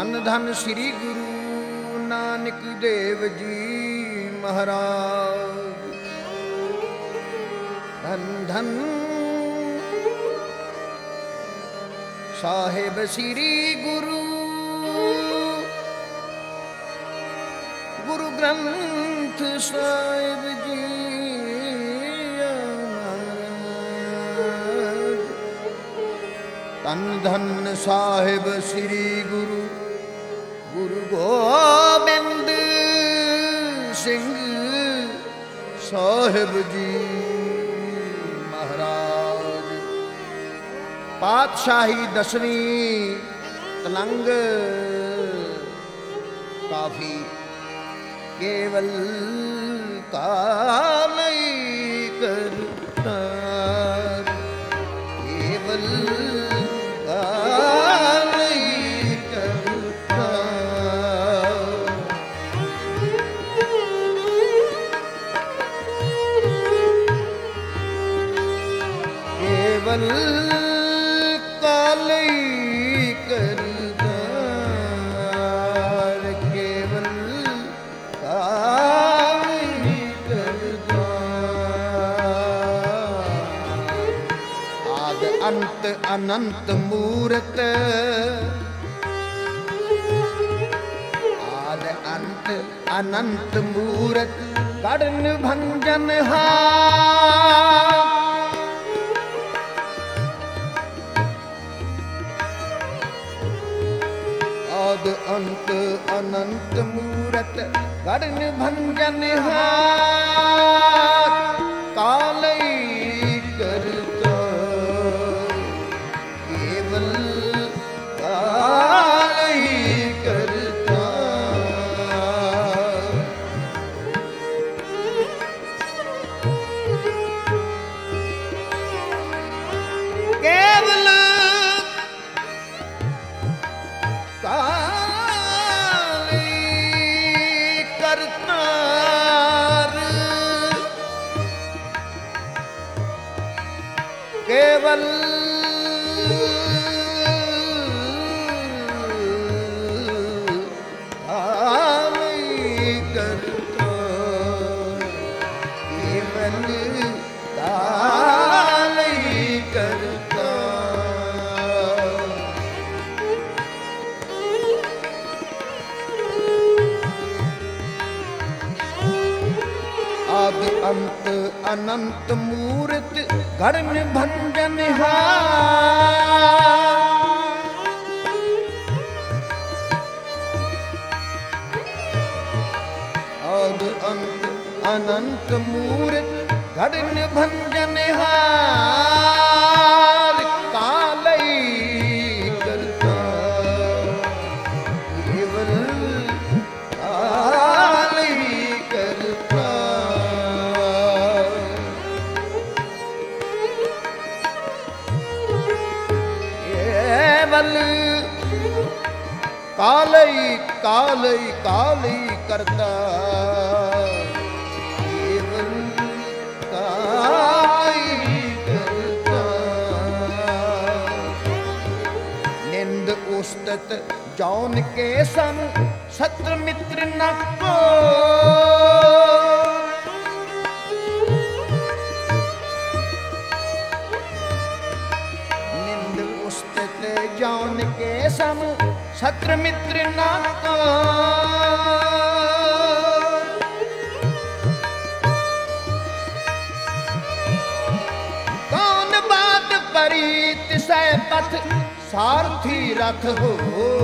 धन धन श्री गुरु नानक देव जी महाराज। धन धन साहिब श्री गुरु गुरु ग्रंथ साहिब जी महाराज। धन धन साहिब श्री गुरु गुरु गोबिंद सिंह साहिब जी महाराज। पातशाही दसवीं तलंग काफी केवल कालई करतार। केवल कालई करतार। केवल कालई करतार। केवल कालई करतार। आद अंत अनंत मूरत। आद अंत अनंत मूरत कर्ण भंजन आद अंत अनंत मूरत कर्ण भंजन कालई करता। केवल कालई करता। केवल कालई करतार। केवल कालई करतार। केवल कालई करतार। आदि अंत अनंत मूर्त कर्ण भंजन आदि अंत अनंत मूर्त कर्ण भंजन कालई करता। केवल कालई करता। केवल कालई कालई कालई करता। केवल कालई करता। निंद उस्तत जौन के सम सत्र मित्र न को। निंद उस्तत जौन के सम सत्र मित्र न को। कौन बात परीत सै पथ सारथी रथ हो।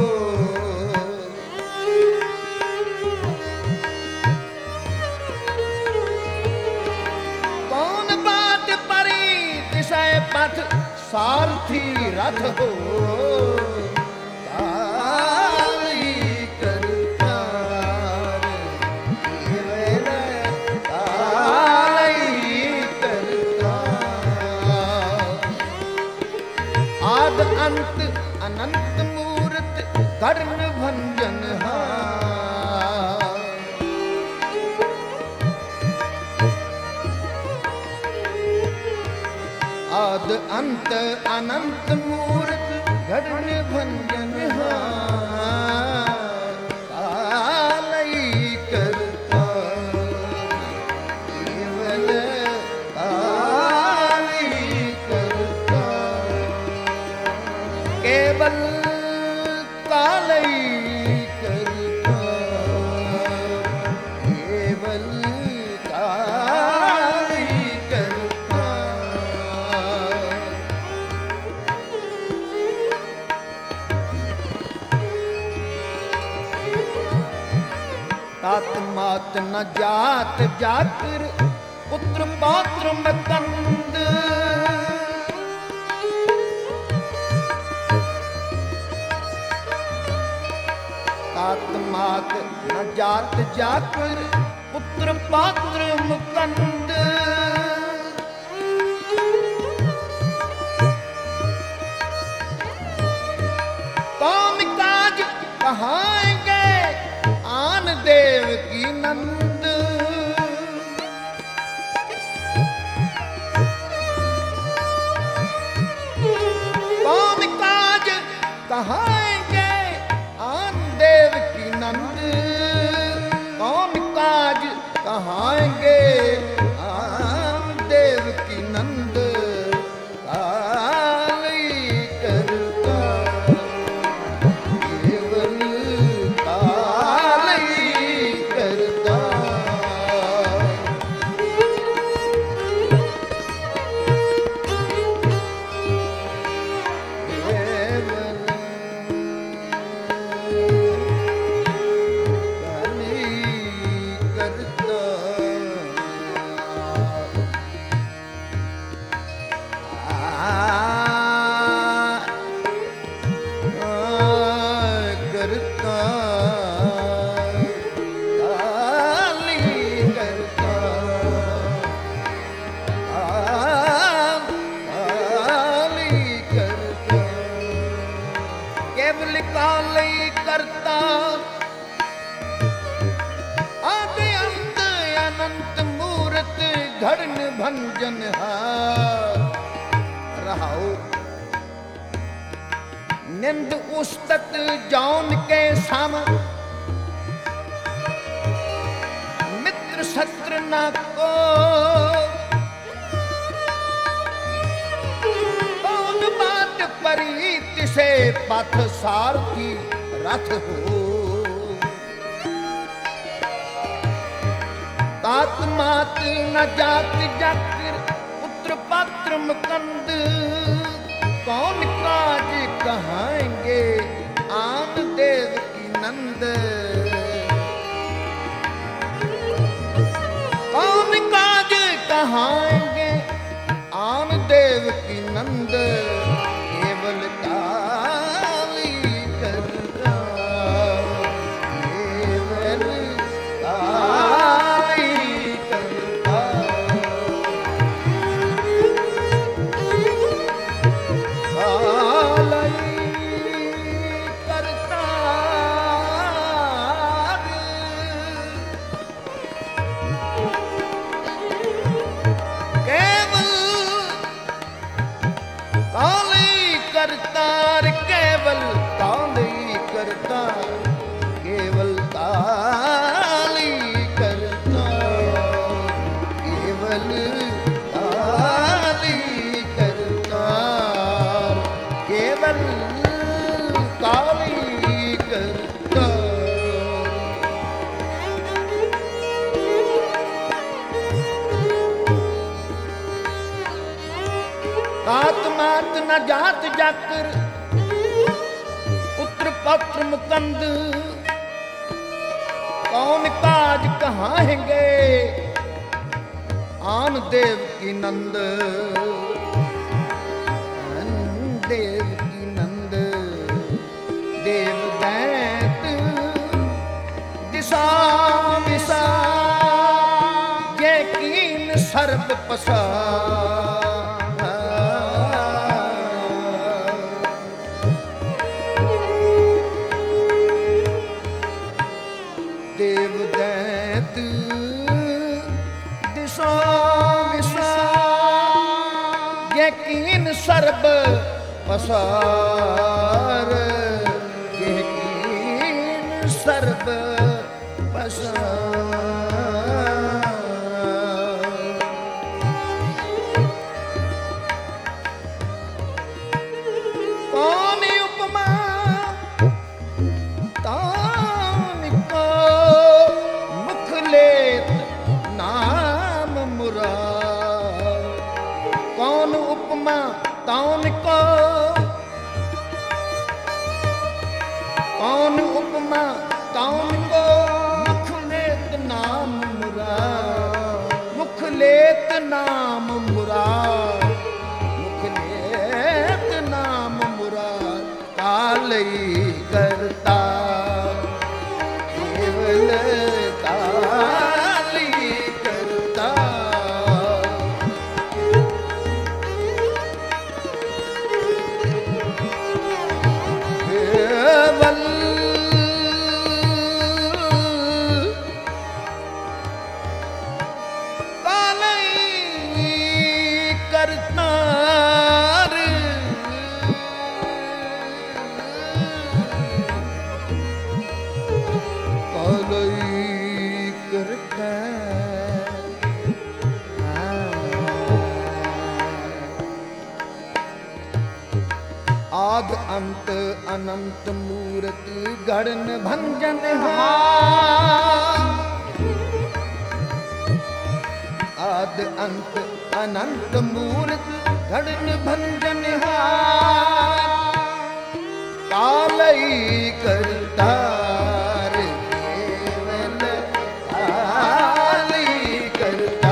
कौन बात परीत सै पथ सारथी रथ हो। कालई करतार। केवल कालई करतार। आद अंत अनंत मूर्त कर्ण भंजन आद अंत अनंत मूर्त घड़न भंजन मात न जात जाकर पुत्र पौत्र मकंद तात मात न जात जाकर पुत्र पौत्र मुकंद कौन काज कहाएंगे आन देव की नंद कौन काज कहाएंगे आन देव की नंद कौन काज कहाएंगे आन देव की नंद धर्म भंजन रहाओ निंद उस्तत जौन के साम मित्र शत्रु न को कौन बात परीत से पथ सारथी रथ हो तात मात न जात जाकर पुत्र पात्र मुकंद कौन काज कहाएंगे आन देव की नंद कौन काज कहाएंगे आन देव की नंद केवल काली करता केवल करतार केवल काली करता केवल काली करता केवल काली करता केवल काली करता तात मात न जात जाकर पुत्र पत्र मुकंद कौन काज कहाएंगे आन देव की नंद देव की नंद देव दैत दिशा विशा ये कीन सर्प पसा देव दैत दिशा विशा ये कीन सर्प पसार ये कीन सर्प पसार कौन उपमा तान को मुख लेत नाम मुराद कौन उपमा तान को नाम मुरार, मुखलेत नाम मुरार, कालई करता केवल काली करता। केवल आद अंत अनंत मूरत गढ़न भंजन आद अंत अनंत मूरत गढ़न भंजन कालई करतार केवल कालई करता।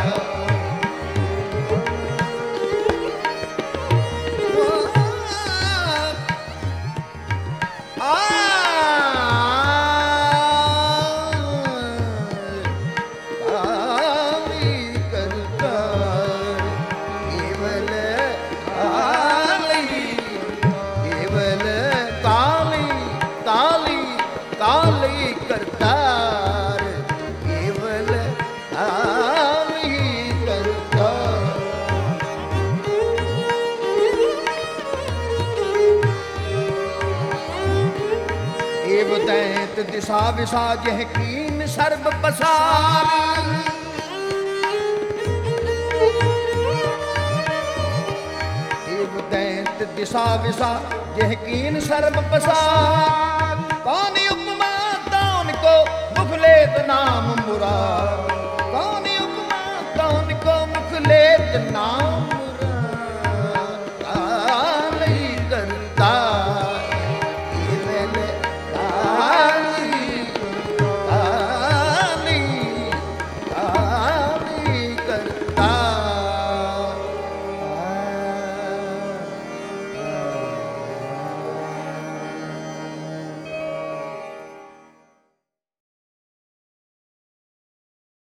दैत दिशा विशा जह कीन सर्ब पसार, देव दैत दिशा विशा जह कीन सर्ब पसार। कौन उपमा कौन को मुखलेत नाम मुरार, कौन उपमा कौन को मुखलेत नाम